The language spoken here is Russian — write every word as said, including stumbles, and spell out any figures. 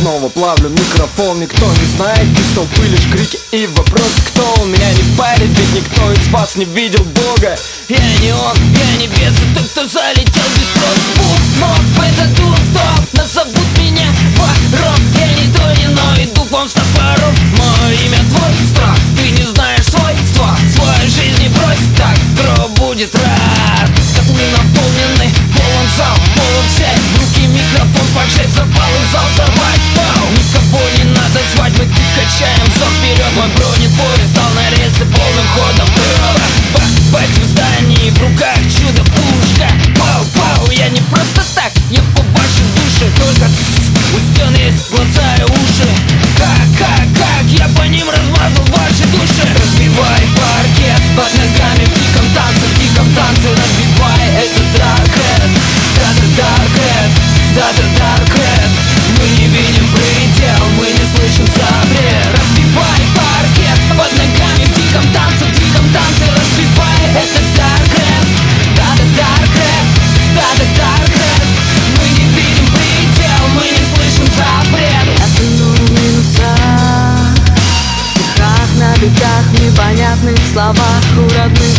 снова плавлю микрофон. Никто не знает, без толпы лишь крики и вопрос, кто он. Меня не парит, ведь никто из вас не видел Бога. Я не он, я не бес, а тот, кто залетел без спроса. Бум, это тур-топ, назовут меня вором. Я не то, не но, иду к вам с топором. Мое имя твой страх, ты не знаешь свойства своей жизни брось, так гроб будет рад. Котлы наполнены, полон зал, полон сядь. В руки микрофон поджечь, запал и зал взорвать. Вау, никого не надо звать, мы тут качаем взор вперед. Мой бронепоезд стал на рельсы полным ходом. Бать в здании, в руках чудо-пушка. Пау-пау, я не просто так, я по вашей душе. Только у стен есть глаза и уши. Как, как, как, я по ним размазал ваши души. Разбивай паркет под ногами в диком танце, в диком танце. Разбивай этот даркрэд, да-да даркрэд, да-да даркрэд. Мы не видим предел, мы не слышим запрет. Разбивай паркет под ногами в диком танце, в диком танце. Разбивай этот даркрэд, да-да даркрэд, да-да даркрэд. Мы не видим предел, мы не слышим запрет. Я тону в минусах, в стихах, на битах, в непонятных словах у родных